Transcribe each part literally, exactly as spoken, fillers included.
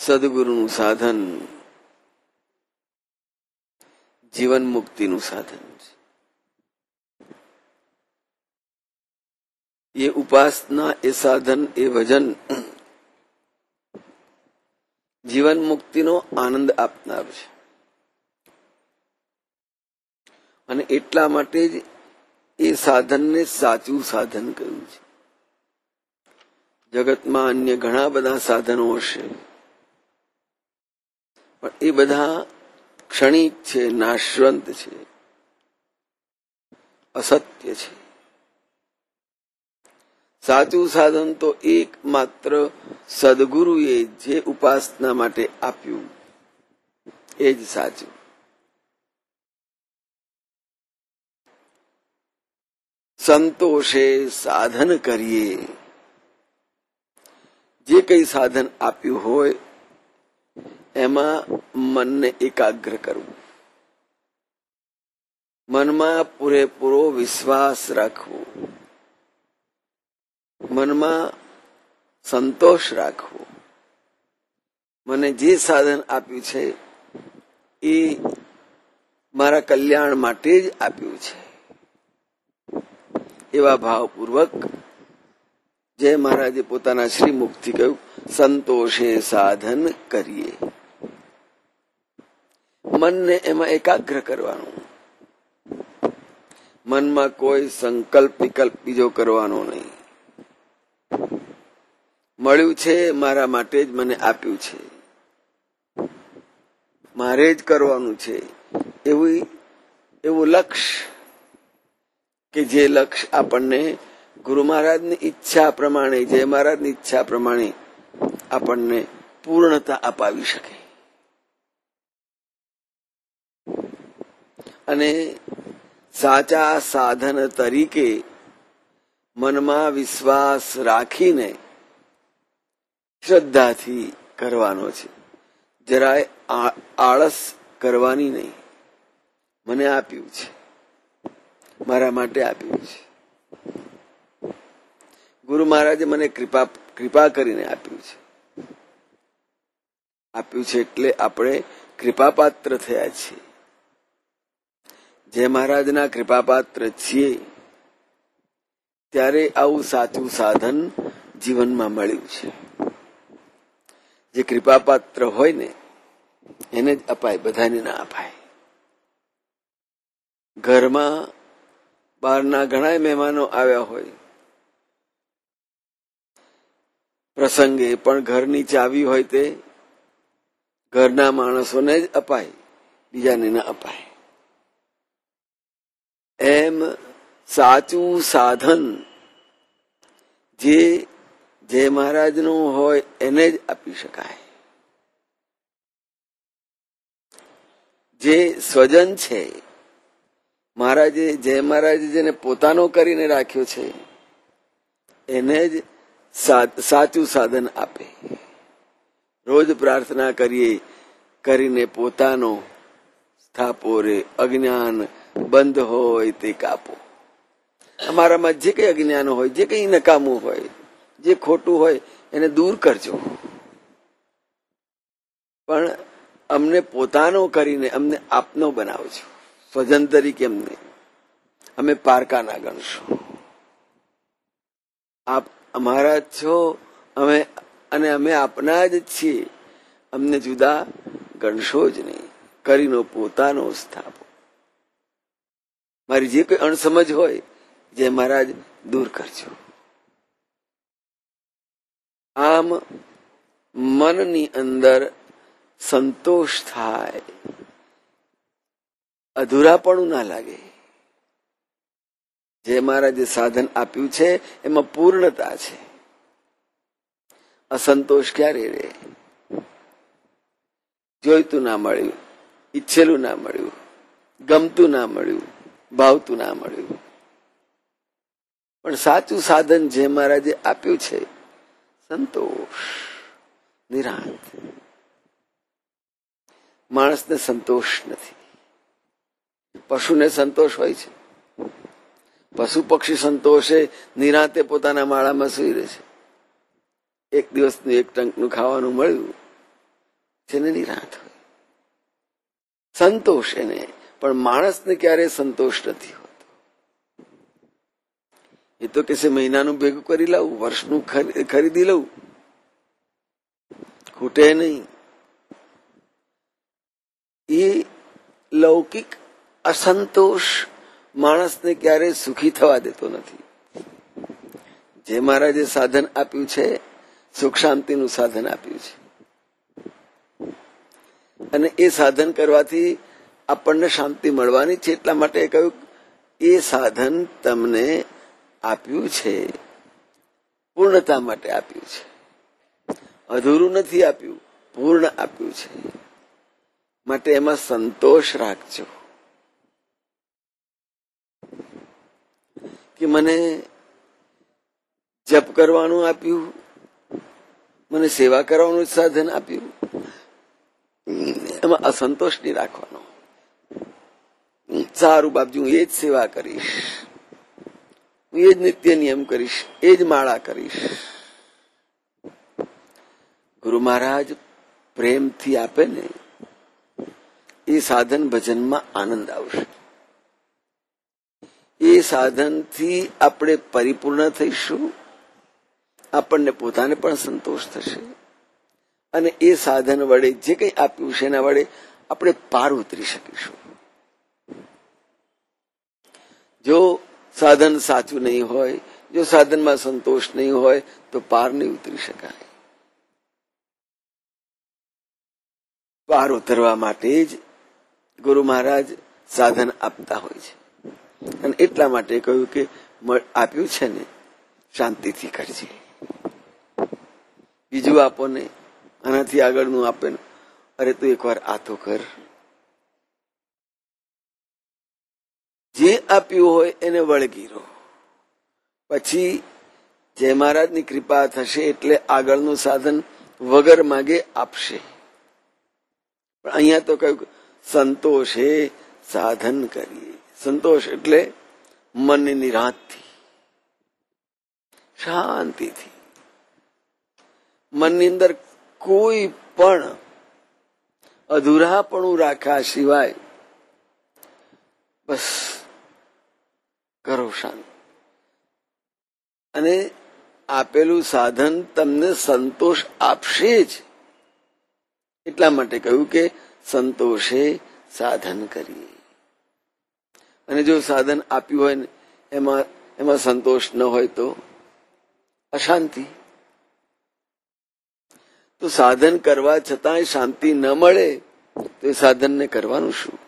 સદગુરુનું સાધન જીવન મુક્તિનું સાધન છે. એ ઉપાસના, એ સાધન, એ ભજન જીવન મુક્તિનો આનંદ આપનાર છે. અને એટલા માટે જ એ સાધનને સાચું સાધન કહ્યું છે. જગતમાં અન્ય ઘણા બધા સાધનો હશે, પણ એ બધા ક્ષણિક છે, નાશવંત છે, અસત્ય છે. સાચું સાધન તો એકમાત્ર સદગુરુએ જે ઉપાસના માટે આપ્યું એ જ સાચું. સંતોષે સાધન કરીએ, જે કઈ સાધન આપ્યું હોય એમાં મનને એકાગ્ર કરવું, મનમાં પૂરેપૂરો વિશ્વાસ રાખવો, મનમાં સંતોષ રાખવો. મને જે સાધન આપ્યું છે એ મારા કલ્યાણ માટે જ આપ્યું છે એવા ભાવપૂર્વક જય મહારાજે પોતાના શ્રીમુખથી કહ્યું, સંતોષે સાધન કરીએ. મનને એમાં એકાગ્ર કરવાનું, મનમાં કોઈ સંકલ્પ વિકલ્પ બીજો કરવાનો નહીં. મળ્યું છે મારા માટે જ મને આપ્યું છે, મારે જ કરવાનું છે એવું એવું લક્ષ્ય કે જે લક્ષ્ય આપણને ગુરુ મહારાજની ઈચ્છા પ્રમાણે, જય મહારાજની ઈચ્છા પ્રમાણે આપણને પૂર્ણતા અપાવી શકે. અને સાચા સાધન તરીકે મનમાં વિશ્વાસ રાખીને શ્રદ્ધાથી કરવાનો છે. જરાય આળસ કરવાની નહીં. મને આપ્યું છે, મારા માટે આપ્યું છે. ગુરુ મહારાજે મને કૃપા કૃપા કરીને આપ્યું છે. આપ્યું છે એટલે આપણે કૃપાપાત્ર થયા છીએ. જે મહારાજના કૃપાપાત્ર છીએ ત્યારે આવું સાચું સાધન જીવનમાં મળ્યું છે. જે કૃપાપાત્ર હોય ને એને જ અપાય, બધાને ના અપાય. ઘરમાં બહારના ઘણા મહેમાનો આવ્યા હોય, પ્રસંગે પણ ઘરની ચાવી હોય તે ઘરના માણસોને જ અપાય, બીજાને ના અપાય. એમ સાચું સાધન જે જય મહારાજનું હોય એને જ આપી શકાય. જે સ્વજન છે, મહારાજે જય મહારાજે જેને પોતાનો કરીને રાખ્યો છે એને જ સાચું સાધન આપે. રોજ પ્રાર્થના કરીએ કરીને પોતાનો સ્થાપો રે, અજ્ઞાન બંધ હોય તે કાપો. અમારામાં જે કઈ અજ્ઞાન હોય, જે કઈ નકામું હોય, જે ખોટું હોય એને દૂર કરજો, પણ અમને પોતાનો કરીને અમને આપનો બનાવજો. સ્વજન તરીકે અમને, અમે પારકા ના ગણશો. આપ અમારા છો, અમે અને અમે આપના જ છીએ. અમને જુદા ગણશો જ નહીં. કરીને પોતાનો સ્થાપો. મારી જે કોઈ અણસમજ હોય જે મહારાજ દૂર કરજો. આમ મનની અંદર સંતોષ થાય, અધૂરાપણું ના લાગે. જે મહારાજે સાધન આપ્યું છે એમાં પૂર્ણતા છે. અસંતોષ ક્યારે રે? જોઈતું ના મળ્યું, ઈચ્છેલું ના મળ્યું, ગમતું ના મળ્યું, ભાવતું ના મળ્યું. પણ સાચું સાધન જે મહારાજે આપ્યું છે સંતોષ, નિરાંત. માણસને સંતોષ નથી. પશુને સંતોષ હોય છે. પશુ પક્ષી સંતોષે નિરાંતે પોતાના માળામાં સૂઈ રહે છે. એક દિવસનું એક ટંકનું ખાવાનું મળ્યું જેને નિરાંત હોય, સંતોષ એને. પણ માણસને ક્યારે સંતોષ નથી હોતો. એ તો કે મહિનાનું ભેગું કરી લાવું, વર્ષનું ખરીદી લઉં, ખૂટે નહીં. એ લૌકિક અસંતોષ માણસને ક્યારે સુખી થવા દેતો નથી. જે મહારાજે સાધન આપ્યું છે, સુખ શાંતિનું સાધન આપ્યું છે, અને એ સાધન કરવાથી આપણને શાંતિ મળવાની છે. એટલા માટે કહ્યું એ સાધન તમને આપ્યું છે, પૂર્ણતા માટે આપ્યું છે. અધૂરું નથી આપ્યું, પૂર્ણ આપ્યું છે. માટે એમાં સંતોષ રાખજો કે મને જપ કરવાનું આપ્યું, મને સેવા કરવાનું સાધન આપ્યું, એમાં અસંતોષ નહીં રાખવાનો. સારું બાપજી, હું એ જ સેવા કરીશ, હું એ જ નિત્ય નિયમ કરીશ, એ જ માળા કરીશ. ગુરુ મહારાજ પ્રેમથી આપે ને એ સાધન ભજનમાં આનંદ આવશે. એ સાધનથી આપણે પરિપૂર્ણ થઈશું, આપણને પોતાને પણ સંતોષ થશે, અને એ સાધન વડે જે કંઈ આપ્યું છે એના વડે આપણે પાર ઉતરી શકીશું. જો સાધન સાચું નહીં હોય, જો સાધનમાં સંતોષ નહીં હોય તો પાર નહીં ઉતરી શકાય. પાર ઉતરવા માટે જ ગુરુ મહારાજ સાધન આપતા હોય છે. અને એટલા માટે કહ્યું કે આપ્યું છે ને શાંતિથી કરજે, બીજું આપો ને, આનાથી આગળનું આપે ને, અરે તું એકવાર આ તો કર. જે આપ્યું હોય એને વળગી રહો, પછી જય મહારાજની કૃપા થશે એટલે આગળનું સાધન વગર માગે આપશે. પણ અહીંયા તો કહ્યું સંતોષે સાધન કરીએ. સંતોષ એટલે મનની નિરાંતથી, શાંતિથી, મનની અંદર કોઈ પણ અધૂરાપણું રાખ્યા સિવાય બસ કરો શાંતિ. અને આપેલું સાધન તમને સંતોષ આપશે જ. એટલા માટે કહ્યું કે સંતોષે સાધન કરીએ. અને જો સાધન આપ્યું હોય ને એમાં એમાં સંતોષ ન હોય તો અશાંતિ. તો સાધન કરવા છતાંય શાંતિ ન મળે તો એ સાધનને કરવાનું શું?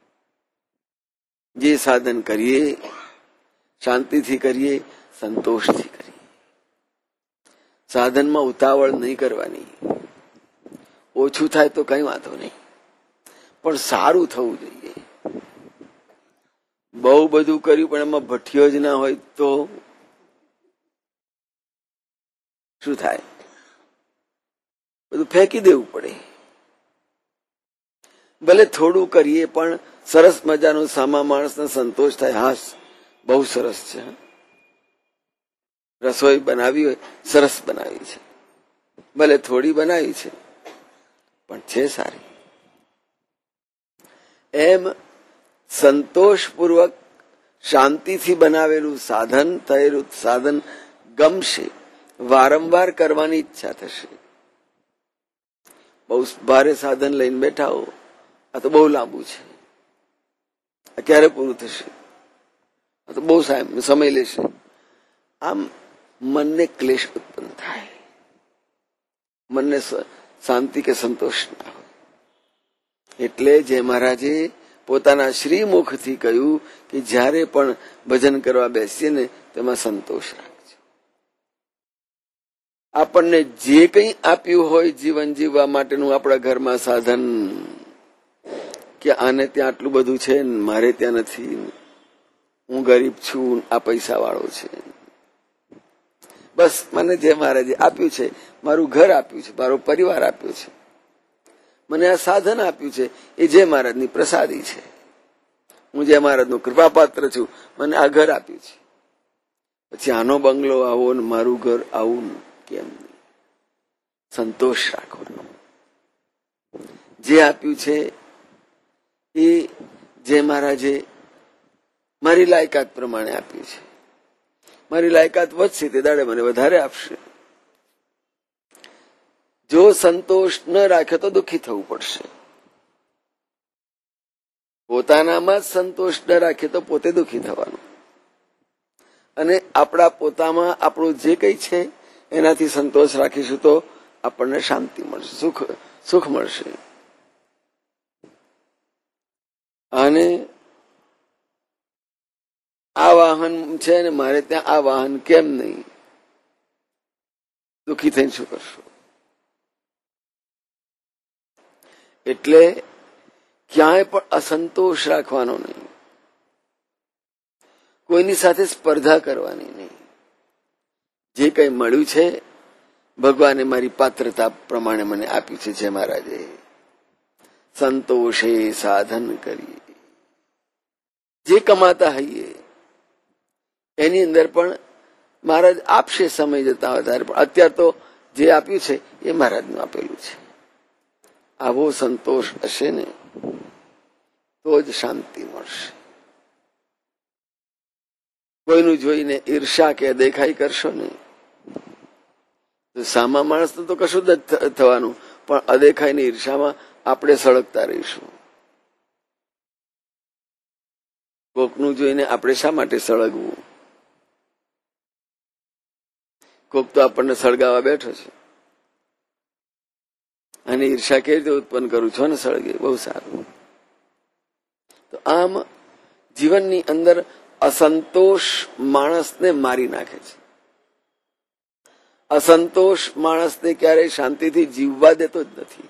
જે સાધન કરીએ શાંતિથી કરીએ, સંતોષથી કરીએ. સાધનમાં ઉતાવળ નહીં કરવાની. ઓછું થાય તો કઈ વાંધો નહીં, પણ સારું થવું જોઈએ. બહુ બધું કર્યું પણ એમાં ભઠ્ઠીઓ જ ના હોય તો શું થાય? બધું ફેંકી દેવું પડે. ભલે થોડું કરીએ પણ સરસ મજાનું સામા માણસને સંતોષ થાય. હા, બહુ સરસ છે, રસોઈ બનાવી હોય, સરસ બનાવી છે, ભલે થોડી બનાવી છે પણ છે સારી. એમ સંતોષપૂર્વક શાંતિથી બનાવેલું સાધન, થયેલું સાધન ગમશે, વારંવાર કરવાની ઈચ્છા થશે. બહુ ભારે સાધન લઈને બેઠા હો, આ તો બહુ લાંબુ છે, આ ક્યારે પૂરું થશે, આ તો બહુ સમય લેશે, આમ મનને ક્લેશ ઉત્પન્ન થાય, મનને શાંતિ કે સંતોષ ના હોય. એટલે જે મહારાજે પોતાના શ્રીમુખથી કહ્યું કે જ્યારે પણ ભજન કરવા બેસીએ ને તેમાં સંતોષ રાખજો. આપણને જે કંઈ આપ્યું હોય જીવન જીવવા માટેનું આપણા ઘરમાં સાધન, કે આને ત્યાં આટલું બધું છે મારે ત્યાં નથી, હું ગરીબ છું, આ પૈસા વાળો છે, બસ મને જે મહારાજે આપ્યું છે, મારું ઘર આપ્યું છે, મારો પરિવાર આપ્યો છે, મને આ સાધન આપ્યું છે, એ જય મહારાજની પ્રસાદી છે, હું જય મહારાજનું કૃપાપાત્ર છું, મને આ ઘર આપ્યું છે, પછી આનો બંગલો આવો ને મારું ઘર આવું કેમ નહીં? સંતોષ રાખવાનો. જે આપ્યું છે એ જે મહારાજે મારી લાયકાત પ્રમાણે આપ્યું છે. મારી લાયકાત વધશે તે દાડે મને વધારે આપશે. જો સંતોષ ન રાખ્યો તો દુઃખી થવું પડશે. પોતાનામાં જ સંતોષ ન રાખીએ તો પોતે દુઃખી થવાનું. અને આપણા પોતામાં આપણું જે કંઈ છે એનાથી સંતોષ રાખીશું તો આપણને શાંતિ મળશે, સુખ સુખ મળશે. અને આ વાહન છે ને મારે ત્યાં આ વાહન કેમ નહીં, દુઃખી થઈને શું કરશું? એટલે ક્યાંય પણ અસંતોષ રાખવાનો નહીં, કોઈની સાથે સ્પર્ધા કરવાની નહીં. જે કંઈ મળ્યું છે ભગવાને મારી પાત્રતા પ્રમાણે મને આપ્યું છે. જે મહારાજે સંતોષે સાધન કરીએ, જે કમાતા હઈએ એની અંદર પણ મહારાજ આપશે સમય જતા વધારે, પણ અત્યાર તો જે આપ્યું છે એ મહારાજનું આપેલું છે. આવો સંતોષ હશે ને તો જ શાંતિ મળશે. કોઈનું જોઈને ઈર્ષા કે દેખાઈ કરશો ને તો સામા માણસ તો કશું જ થવાનું, પણ અદેખાઈની ઈર્ષામાં આપણે સળગતા રહીશું. કોકનું જોઈને આપણે શા માટે સળગવું? કોક તો આપણને સળગાવા બેઠો છે અને ઈર્ષા કેવી રીતે ઉત્પન્ન કરું છો ને સળગે, બહુ સારું. તો આમ જીવનની અંદર અસંતોષ માણસને મારી નાખે છે. અસંતોષ માણસને ક્યારેય શાંતિથી જીવવા દેતો જ નથી.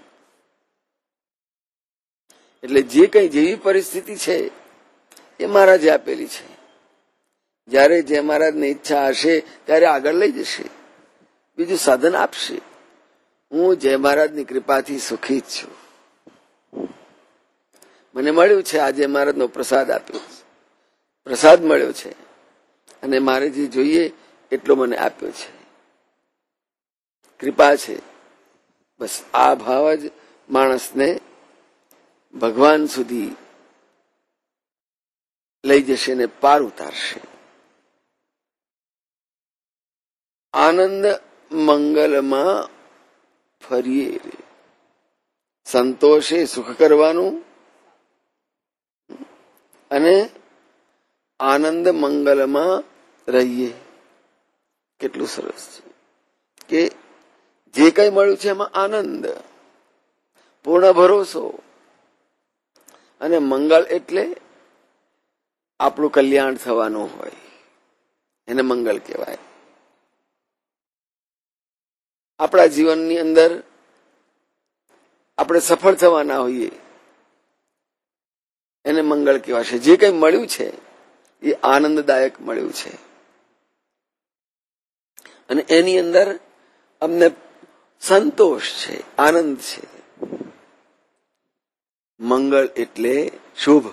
એટલે જે કઈ જેવી પરિસ્થિતિ છે એ મહારાજે આપેલી છે. જયારે જે મહારાજની ઈચ્છા હશે ત્યારે આગળ લઈ જશે, બીજું સાધન આપશે. હું જય મહારાજની કૃપાથી સુખી જ છું. મને મળ્યું છે આજે મહારાજનો પ્રસાદ આપ્યો, પ્રસાદ મળ્યો છે અને મારે જે જોઈએ એટલો મને આપ્યો છે, કૃપા છે. બસ આ ભાવ જ માણસને ભગવાન સુધી લઈ જશે ને પાર ઉતારશે. આનંદ મંગલમાં ફરીએ, સંતોષે સુખ કરવાનું અને આનંદ મંગલમાં રહીએ. કેટલું સરસ છે કે જે કઈ મળ્યું છે એમાં આનંદ, પૂર્ણ ભરોસો. અને મંગળ એટલે આપણું કલ્યાણ થવાનું હોય એને મંગળ કહેવાય. આપણા જીવનની અંદર આપણે સફળ થવાના હોઈએ એને મંગળ કહેવાશે. જે કંઈ મળ્યું છે એ આનંદદાયક મળ્યું છે અને એની અંદર અમને સંતોષ છે, આનંદ છે. મંગળ એટલે શુભ,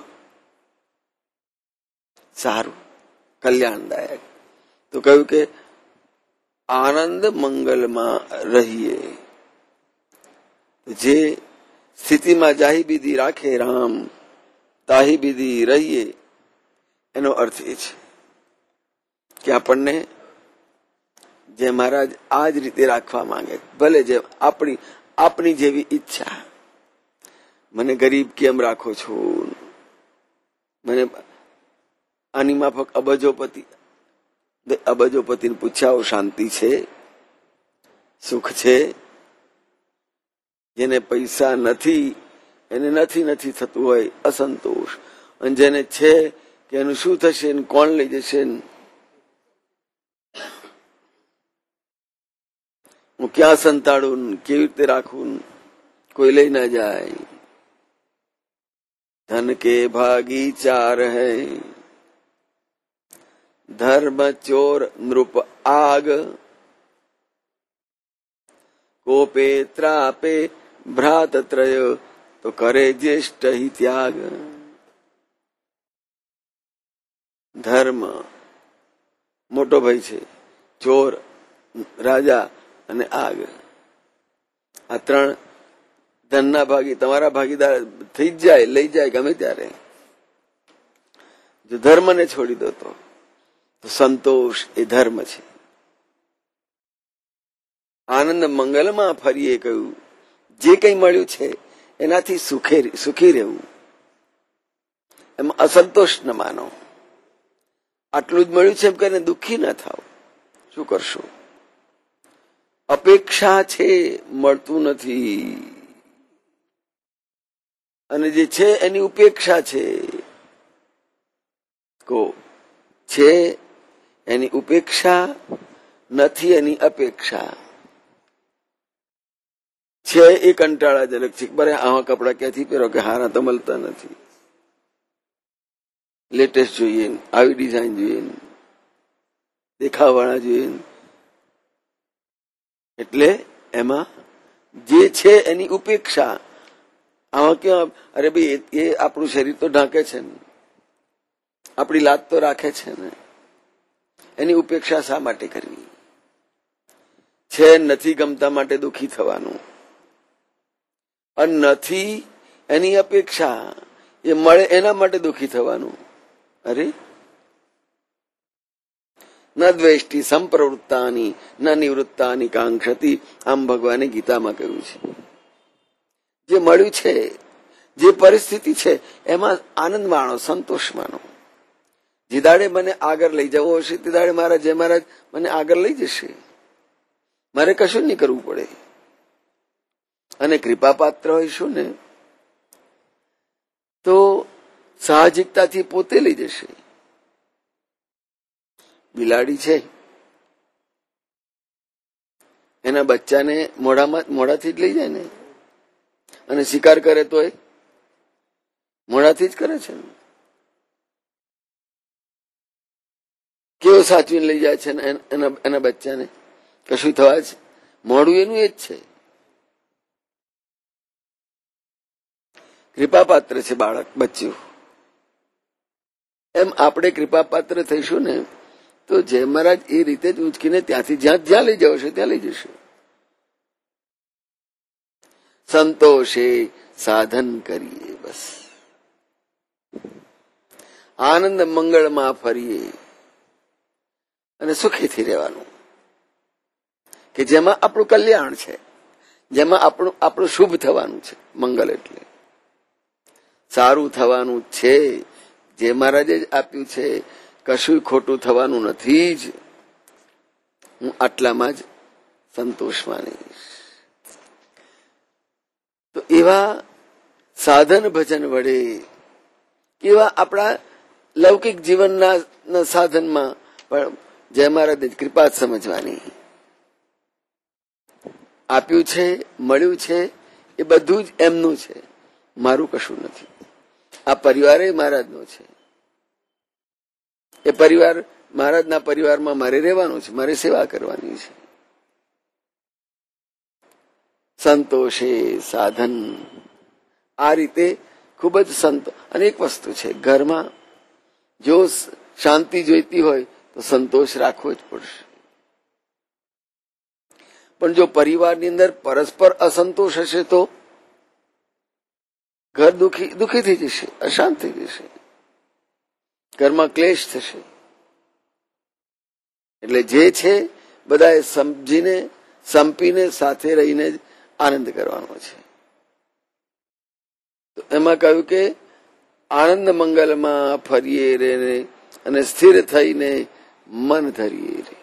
સારું, કલ્યાણદાયક. તો કહ્યું કે આનંદ મંગલમાં રહીએ. જે સ્થિતિમાં જાહી બીધી રાખે રામ, તાહી બીધી રહીએ. એનો અર્થ એ છે કે આપણને જે મહારાજ આ જ રીતે રાખવા માંગે, ભલે જે આપણી આપણી જેવી ઈચ્છા. મને ગરીબ કેમ રાખો છો, મને આની માફક અબજોપતિ અબજોપતિને પૂછ્યા શાંતિ છે, સુખ છે? જેને પૈસા નથી એને નથી નથી થતું હોય અસંતોષ, અને જેને છે કે એનું શું થશે ને કોણ લઈ જશે, હું ક્યાં સંતાડું, કેવી રીતે રાખું, કોઈ લઈ ના જાય. ધન કે ભાગી ચાર હૈ, ધર્મ ચોર નૃપ આગ, કોપે ત્રાપે ભ્રાતત્રય, તો કરે જ્યેષ્ઠ હિ ત્યાગ. ધર્મ મોટો ભાઈ છે, ચોર રાજા અને આગ. આ ત્રણ ધનના ભાગી તમારા ભાગીદાર થઈ જ જાય, લઈ જાય ગમે ત્યારે. જો ધર્મને છોડી દો તો સંતોષ એ ધર્મ છે. આનંદ મંગલમાં ફરીએ કહ્યું જે કંઈ મળ્યું છે એનાથી સુખે સુખી રહેવું, એમાં અસંતોષ ન માનો. આટલું જ મળ્યું છે એમ કરીને દુઃખી ન થાવ. શું કરશો? અપેક્ષા છે, મળતું નથી, અને જે છે એની ઉપેક્ષા છે. કો છે એની ઉપેક્ષા, નથી એની અપેક્ષા. છે એ કંટાળાજનક છે. બરે આવા કપડા ક્યાંથી પહેરો કે હારા તો મળતા નથી, લેટેસ્ટ જોઈએ, આવી ડિઝાઇન જોઈએ, દેખાવાળા જોઈએ. એટલે એમાં જે છે એની ઉપેક્ષા. આમાં ક્યાં અરે ભાઈ એ આપણું શરીર તો ઢાંકે છે ને, આપણી લાત તો રાખે છે ને, એની ઉપેક્ષા શા માટે કરવી? છે નથી ગમતા માટે દુઃખી થવાનું, અને નથી એની અપેક્ષા, એ મળે એના માટે દુઃખી થવાનું. અરે ન દ્વેષ્ટિ સંપ્રવૃત્તાની ન નિવૃત્તાની કાંક્ષતી, આમ ભગવાને ગીતામાં કહ્યું છે. જે મળ્યું છે, જે પરિસ્થિતિ છે એમાં આનંદ માણો, સંતોષ માનો. જે દાડે મને આગળ લઈ જવો હશે તે દાડે મારા જય મહારાજ મને આગળ લઈ જશે, મારે કશું નહીં કરવું પડે. અને કૃપા પાત્ર હોઈશું ને તો સાહજિકતાથી પોતે લઈ જશે. બિલાડી છે, એના બચ્ચાને મોઢામાં મોઢાથી જ લઈ જાય ને, અને શિકાર કરે તો એ મોઢાથી જ કરે છે ને. કેવો સાચવીને લઈ જાય છે એના એના બચ્ચાને, કશું થવા છે, મોઢું એનું એ જ છે. કૃપાપાત્ર છે બાળક, બચ્ચું. એમ આપણે કૃપાપાત્ર થઈશું ને તો જય મહારાજ એ રીતે જ ઉંચકીને ત્યાંથી જ્યાં જ્યાં લઈ જશે ત્યાં લઈ જશે. સંતોષે સાધન કરીએ, બસ આનંદ મંગળમાં ફરીએ અને સુખીથી રહેવાનું, કે જેમાં આપણું કલ્યાણ છે, જેમાં આપણું આપણું શુભ થવાનું છે. મંગલ એટલે સારું થવાનું છે, જે મહારાજે જ આપ્યું છે. કશું ખોટું થવાનું નથી જ. હું આટલામાં જ સંતોષ માનીશ. તો એવા સાધન ભજન વડે, એવા આપણા લૌકિક જીવનના સાધનમાં પણ જય મહારાજે કૃપા જ સમજવાની. આપ્યું છે, મળ્યું છે, એ બધું જ એમનું છે, મારું કશું નથી. આ પરિવાર એ મહારાજનો છે. એ પરિવાર મહારાજના પરિવારમાં મારે રહેવાનું છે, મારે સેવા કરવાની છે. સંતોષે સાધન, આ રીતે ખૂબ જ સંતો. અને એક વસ્તુ છે, ઘરમાં જો શાંતિ જોઈતી હોય તો સંતોષ રાખવો જ પડશે. પણ જો પરિવારની અંદર પરસ્પર અસંતોષ હશે તો ઘર દુખી દુખી થઈ જશે, અશાંત થઈ જશે, ઘરમાં ક્લેશ થશે. એટલે જે છે બધાએ સમજીને સંપીને સાથે રહીને જ આનંદ કરવાનો છે. તો એમાં કહ્યું કે આનંદ મંગલમાં ફરીએ રે અને સ્થિર થઈને મન ધરીએ રે.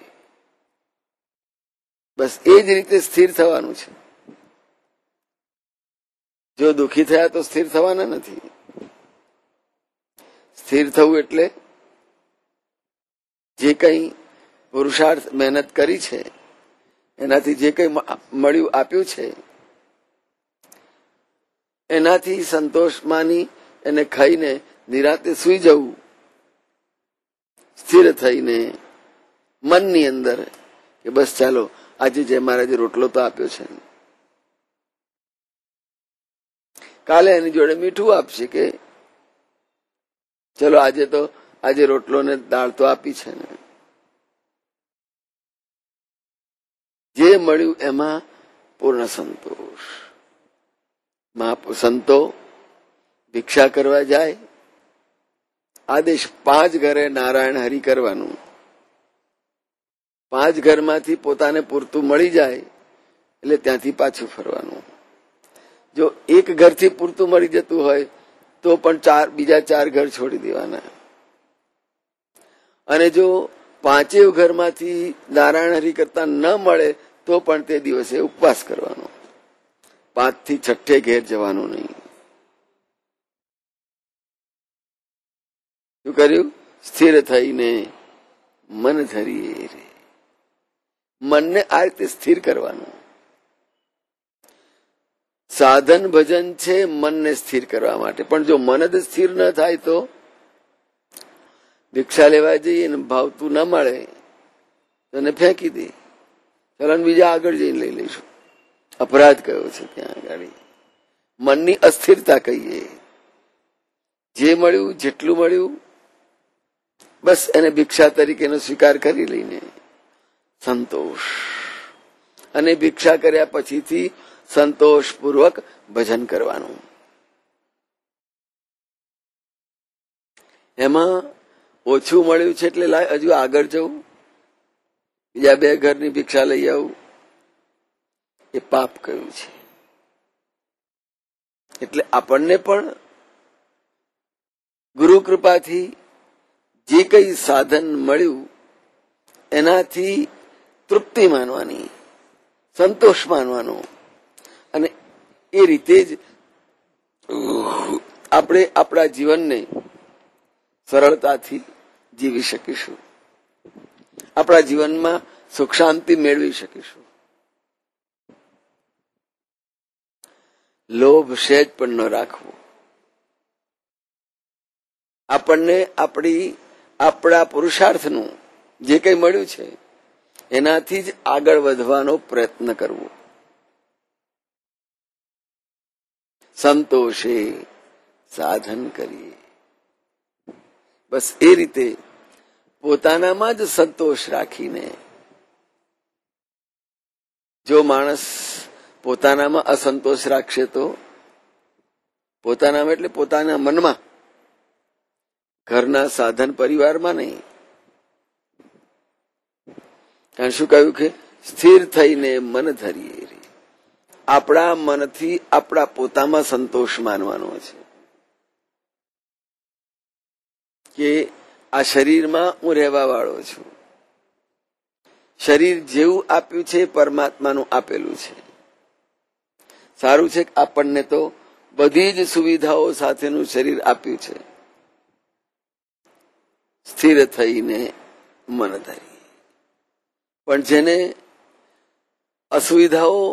બસ એ જ રીતે સ્થિર થવાનું છે. જો દુઃખી થયા તો સ્થિર થવાના નથી. સ્થિર થવું એટલે જે કંઈ પુરુષાર્થ મહેનત કરી છે એનાથી જે કંઈ મળ્યું આપ્યું છે એનાથી સંતોષ માની એને ખાઈને નિરાતે સુઈ જવું, સ્થિર થઈને મનની અંદર કે બસ ચાલો આજે જે મહારાજે રોટલો તો આપ્યો છે, કાલે એની જોડે મીઠું આપશે કે ચલો આજે તો આજે રોટલો ને દાળ તો આપી છે ને. જે મળ્યું એમાં પૂર્ણ સંતોષ. સંતો ભિક્ષા કરવા જાય, આદેશ પાંચ ઘરે નારાયણ હરિ કરવાનું. પાંચ ઘરમાંથી પોતાને પૂરતું મળી જાય એટલે ત્યાંથી પાછું ફરવાનું. જો એક ઘરથી પૂરતું મળી જતું હોય તો પણ ચાર બીજા ચાર ઘર છોડી દેવાના. અને જો પાંચેય ઘરમાંથી નારાયણ હરિ કરતા ન મળે તો પણ તે દિવસે ઉપવાસ કરવાનો. પાંચ થી છઠ્ઠે ઘેર જવાનું નહીં. શું કર્યું? સ્થિર થઈને મન ધરીએ રે. મનને આ રીતે સ્થિર કરવાનું. સાધન ભજન છે મનને સ્થિર કરવા માટે, પણ જો મન જ સ્થિર ન થાય તો ભિક્ષા લેવા જઈએ ને ભાવતું ન મળે તો એને ફેંકી દે, ચલો બીજા આગળ જઈને લઈ લઈશું. અપરાધ કયો છે ત્યાં આગળ? મનની અસ્થિરતા કહીએ. જે મળ્યું જેટલું મળ્યું બસ એને ભિક્ષા તરીકેનો સ્વીકાર કરી લઈને સંતોષ, અને ભિક્ષા કર્યા પછીથી સંતોષપૂર્વક ભજન કરવાનું. એમાં ઓછું મળ્યું છે એટલે લાય હજુ આગળ જવું, બીજા બે ઘરની ભિક્ષા લઈ આવું, એ પાપ કયું છે. એટલે આપણને પણ ગુરુ કૃપાથી જે કઈ સાધન મળ્યું એનાથી તૃપ્તિ માનવાની, સંતોષ માનવાનો, અને એ રીતે જ આપણે આપણા જીવનને સરળતાથી જીવી શકીશું, આપણા જીવનમાં સુખ શાંતિ મેળવી શકીશું. લોભ સહેજ પણ ન રાખવો. આપણને આપણી આપણા પુરુષાર્થનું જે કંઈ મળ્યું છે એનાથી જ આગળ વધવાનો પ્રયત્ન કરવો. સંતોષે સાધન કરીએ. બસ એ રીતે પોતાનામાં જ સંતોષ રાખીને જો માણસ પોતાનામાં અસંતોષ રાખશે તો, પોતાનામાં એટલે પોતાના મનમાં, ઘરના સાધન પરિવારમાં નહીં. કારણ શું કહ્યું કે સ્થિર થઈને મન ધરીએ. આપણા મનથી આપણા પોતામાં સંતોષ માનવાનો છે કે આ શરીરમાં હું રહેવા વાળો છું. શરીર જેવું આપ્યું છે પરમાત્માનું આપેલું છે. સારું છે કે આપણને તો બધી જ સુવિધાઓ સાથેનું શરીર આપ્યું છે. સ્થિર થઈને મન ધરી. પણ જેને અસુવિધાઓ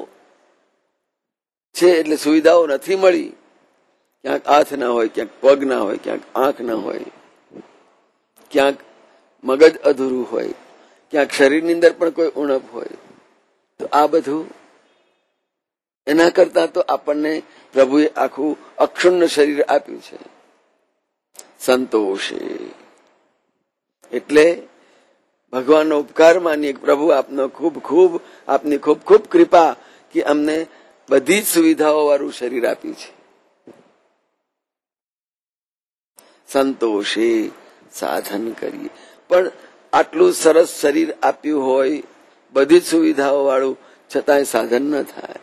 છે એટલે સુવિધાઓ નથી મળી, ક્યાંક હાથ ના હોય, ક્યાંક પગ ના હોય, ક્યાંક આંખ ના હોય, ક્યાંક મગજ અધૂરું હોય, ક્યાંક શરીરની અંદર પણ કોઈ ઉણપ હોય, તો આ બધું એના કરતા તો આપણને પ્રભુએ આખું અક્ષુણ્ણ શરીર આપ્યું છે. સંતોષે એટલે ભગવાનનો ઉપકાર માનીએ, પ્રભુ આપનો ખૂબ ખૂબ આપની ખૂબ ખૂબ કૃપા કે અમને બધી જ સુવિધાઓ વાળું શરીર આપ્યું છે. સંતોષે સાધન કરીએ. પણ આટલું સરસ શરીર આપ્યું હોય, બધી જ સુવિધાઓ વાળું, છતાંય સાધન ન થાય.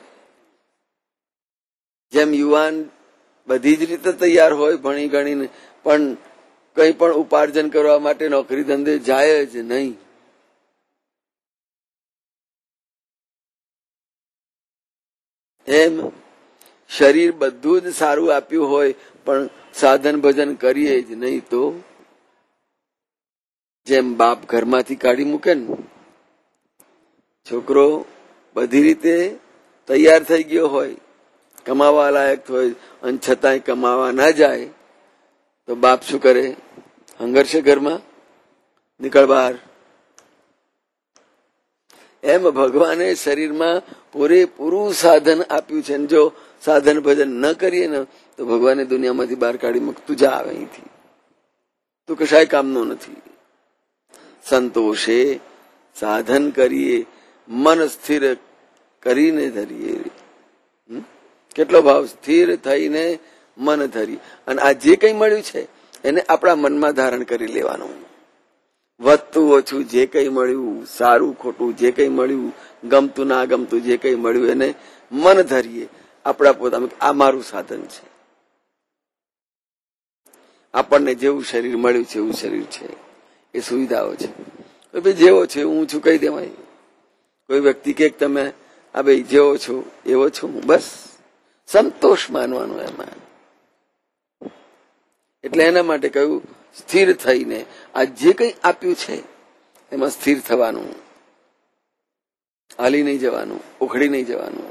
જેમ યુવાન બધી જ રીતે તૈયાર હોય ભણી ગણીને, પણ કંઈ પણ ઉપાર્જન કરવા માટે નોકરી ધંધે જાય જ નહીં. એમ શરીર બધું જ સારું આપ્યું હોય પણ સાધન ભજન કરીએ જ નહીં તો જેમ બાપ ઘરમાંથી કાઢી મૂકે ને, છોકરો બધી રીતે તૈયાર થઈ ગયો હોય, કમાવા લાયક હોય, અને છતાંય કમાવા ના જાય તો બાપ શું કરે? હંગરશે ઘરમાં, નીકળ બહાર. એમ ભગવાને શરીરમાં પૂરેપૂરું સાધન આપ્યું છે. જો સાધન ભજન ન કરીએ ને તો ભગવાને દુનિયામાંથી બહાર કાઢી મૂકતું જા આવે અહીંથી, તો કશાય કામનો નથી. સંતોષે સાધન કરીએ, મન સ્થિર કરીને ધરીએ. કેટલો ભાવ? સ્થિર થઈને મન ધરી. અને આ જે કંઈ મળ્યું છે એને આપણા મનમાં ધારણ કરી લેવાનું. વધતું ઓછું જે કંઈ મળ્યું, સારું ખોટું જે કંઈ મળ્યું, ગમતું ના ગમતું જે કંઈ મળ્યું એને મન ધરીએ આપણા પોતાનું. આ મારું સાધન છે. આપણને જેવું શરીર મળ્યું છે એવું શરીર છે, એ સુવિધાઓ છે. ભાઈ જેવો છે હું છું કહી દેવાય. કોઈ વ્યક્તિ કે તમે આ ભાઈ જેવો છો એવો છું હું, બસ સંતોષ માનવાનો એમાં. એટલે એના માટે કહ્યું સ્થિર થઈને આ જે કંઈ આપ્યું છે એમાં સ્થિર થવાનું, હાલી નહીં જવાનું, ઉખડી નહીં જવાનું,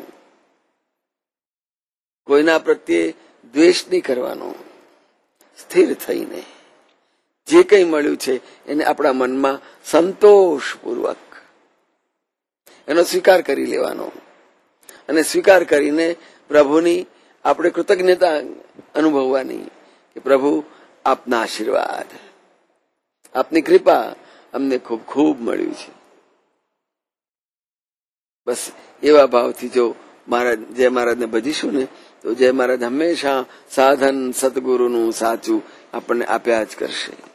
કોઈના પ્રત્યે દ્વેષ નહીં કરવાનો. સ્થિર થઈને જે કંઈ મળ્યું છે એને આપણા મનમાં સંતોષપૂર્વક એનો સ્વીકાર કરી લેવાનો. અને સ્વીકાર કરીને પ્રભુની આપણે કૃતજ્ઞતા અનુભવવાની કે પ્રભુ આપના આશીર્વાદ, આપની કૃપા અમને ખૂબ ખૂબ મળ્યું છે. બસ એવા ભાવથી જો મહારાજ જય મહારાજને ભજીશું ને તો જય મહારાજ હંમેશા સાધન સદગુરુનું સાચું આપણને આપ્યા જ કરશે.